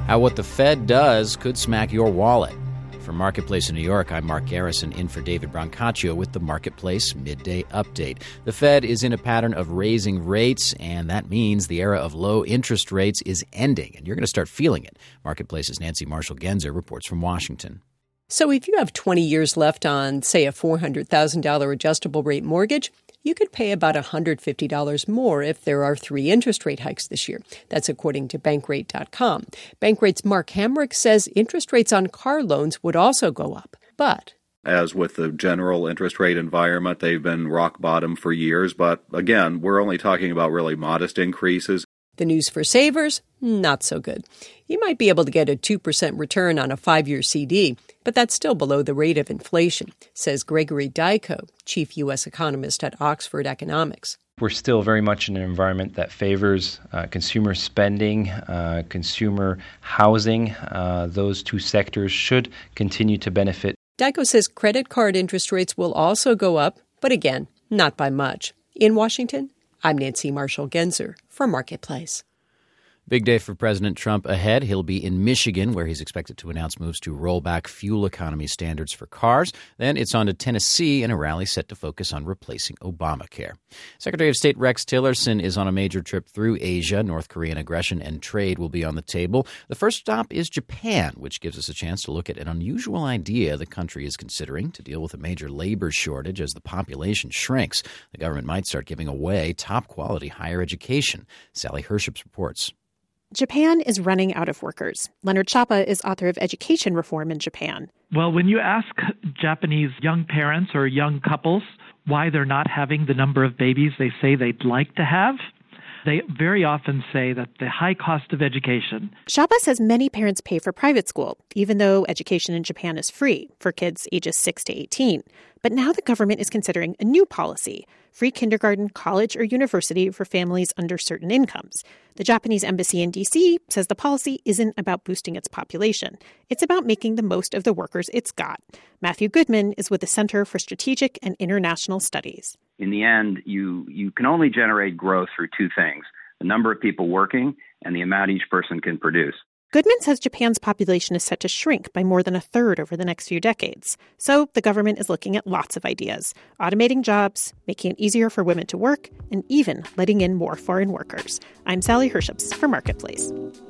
How what the Fed does could smack your wallet. From Marketplace in New York, I'm Mark Garrison, in for David Brancaccio with the Marketplace Midday Update. The Fed is in a pattern of raising rates, and that means the era of low interest rates is ending, and you're going to start feeling it. Marketplace's Nancy Marshall-Genzer reports from Washington. So if you have 20 years left on, say, a $400,000 adjustable rate mortgage, you could pay about $150 more if there are 3 interest rate hikes this year. That's according to Bankrate.com. Bankrate's Mark Hamrick says interest rates on car loans would also go up. But as with the general interest rate environment, they've been rock bottom for years. But again, we're only talking about really modest increases. The news for savers? Not so good. You might be able to get a 2% return on a 5-year CD, but that's still below the rate of inflation, says Gregory Dyko, chief U.S. economist at Oxford Economics. We're still very much in an environment that favors consumer spending, consumer housing. Those two sectors should continue to benefit. Dyko says credit card interest rates will also go up, but again, not by much. In Washington, I'm Nancy Marshall-Genzer for Marketplace. Big day for President Trump ahead. He'll be in Michigan, where he's expected to announce moves to roll back fuel economy standards for cars. Then it's on to Tennessee in a rally set to focus on replacing Obamacare. Secretary of State Rex Tillerson is on a major trip through Asia. North Korean aggression and trade will be on the table. The first stop is Japan, which gives us a chance to look at an unusual idea the country is considering to deal with a major labor shortage as the population shrinks. The government might start giving away top-quality higher education. Sally Herships reports. Japan is running out of workers. Leonard Chapa is author of Education Reform in Japan. Well, when you ask Japanese young parents or young couples why they're not having the number of babies they say they'd like to have, they very often say that the high cost of education. Chapa says many parents pay for private school, even though education in Japan is free for kids ages 6 to 18. But now the government is considering a new policy, free kindergarten, college, or university for families under certain incomes. The Japanese embassy in D.C. says the policy isn't about boosting its population. It's about making the most of the workers it's got. Matthew Goodman is with the Center for Strategic and International Studies. In the end, you can only generate growth through 2 things, the number of people working and the amount each person can produce. Goodman says Japan's population is set to shrink by more than 1/3 over the next few decades. So the government is looking at lots of ideas, automating jobs, making it easier for women to work, and even letting in more foreign workers. I'm Sally Herships for Marketplace.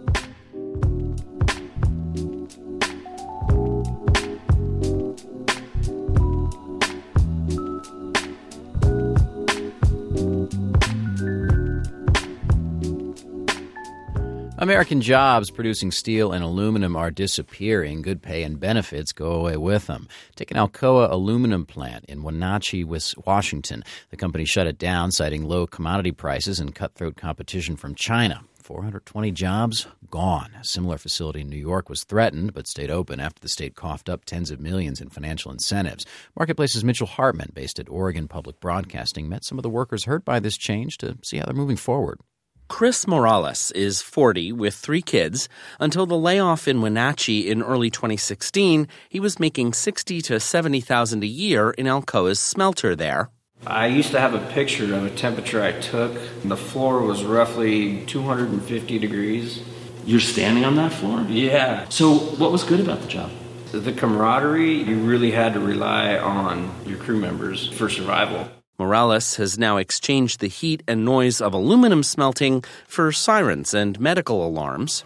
American jobs producing steel and aluminum are disappearing. Good pay and benefits go away with them. Take an Alcoa aluminum plant in Wenatchee, Washington. The company shut it down, citing low commodity prices and cutthroat competition from China. 420 jobs gone. A similar facility in New York was threatened but stayed open after the state coughed up tens of millions in financial incentives. Marketplace's Mitchell Hartman, based at Oregon Public Broadcasting, met some of the workers hurt by this change to see how they're moving forward. Chris Morales is 40 with 3 kids. Until the layoff in Wenatchee in early 2016, he was making $60,000 to $70,000 a year in Alcoa's smelter there. I used to have a picture of a temperature I took. The floor was roughly 250 degrees. You're standing on that floor? Yeah. So what was good about the job? The camaraderie, you really had to rely on your crew members for survival. Morales has now exchanged the heat and noise of aluminum smelting for sirens and medical alarms.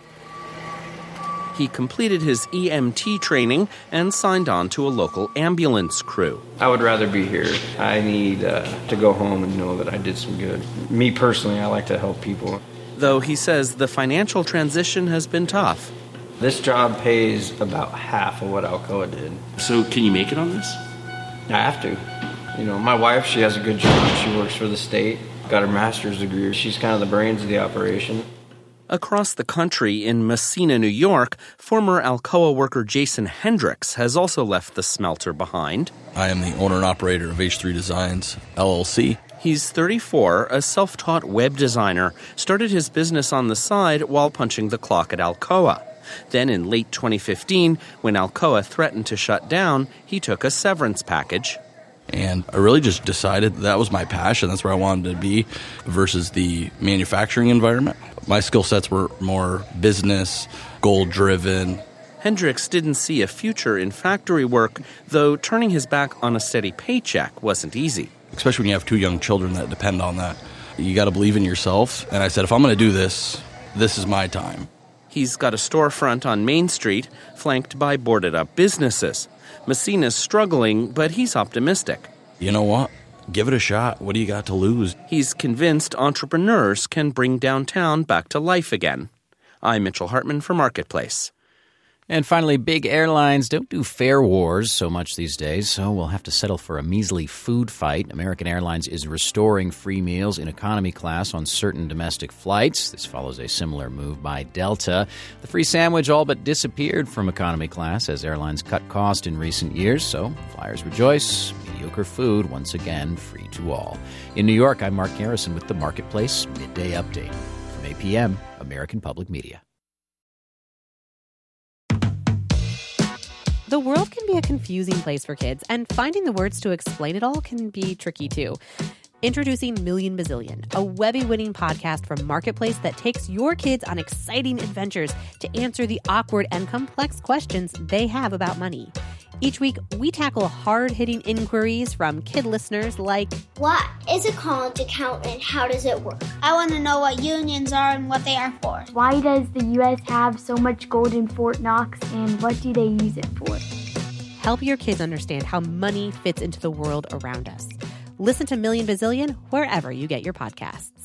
He completed his EMT training and signed on to a local ambulance crew. I would rather be here. I need to go home and know that I did some good. Me personally, I like to help people. Though he says the financial transition has been tough. This job pays about half of what Alcoa did. So can you make it on this? I have to. You know, my wife, she has a good job. She works for the state, got her master's degree. She's kind of the brains of the operation. Across the country in Messina, New York, former Alcoa worker Jason Hendricks has also left the smelter behind. I am the owner and operator of H3 Designs, LLC. He's 34, a self-taught web designer, started his business on the side while punching the clock at Alcoa. Then in late 2015, when Alcoa threatened to shut down, he took a severance package And I really just decided that was my passion. That's where I wanted to be versus the manufacturing environment. My skill sets were more business, goal-driven. Hendricks didn't see a future in factory work, though turning his back on a steady paycheck wasn't easy. Especially when you have 2 young children that depend on that. You got to believe in yourself. And I said, if I'm going to do this, this is my time. He's got a storefront on Main Street, flanked by boarded-up businesses. Messina's struggling, but he's optimistic. You know what? Give it a shot. What do you got to lose? He's convinced entrepreneurs can bring downtown back to life again. I'm Mitchell Hartman for Marketplace. And finally, big airlines don't do fare wars so much these days, so we'll have to settle for a measly food fight. American Airlines is restoring free meals in economy class on certain domestic flights. This follows a similar move by Delta. The free sandwich all but disappeared from economy class as airlines cut cost in recent years, so flyers rejoice. Mediocre food, once again, free to all. In New York, I'm Mark Garrison with the Marketplace Midday Update. From 8 p.m., American Public Media. The world can be a confusing place for kids, and finding the words to explain it all can be tricky too. Introducing Million Bazillion, a Webby-winning podcast from Marketplace that takes your kids on exciting adventures to answer the awkward and complex questions they have about money. Each week, we tackle hard-hitting inquiries from kid listeners like, what is a college account and how does it work? I want to know what unions are and what they are for. Why does the U.S. have so much gold in Fort Knox and what do they use it for? Help your kids understand how money fits into the world around us. Listen to Million Bazillion wherever you get your podcasts.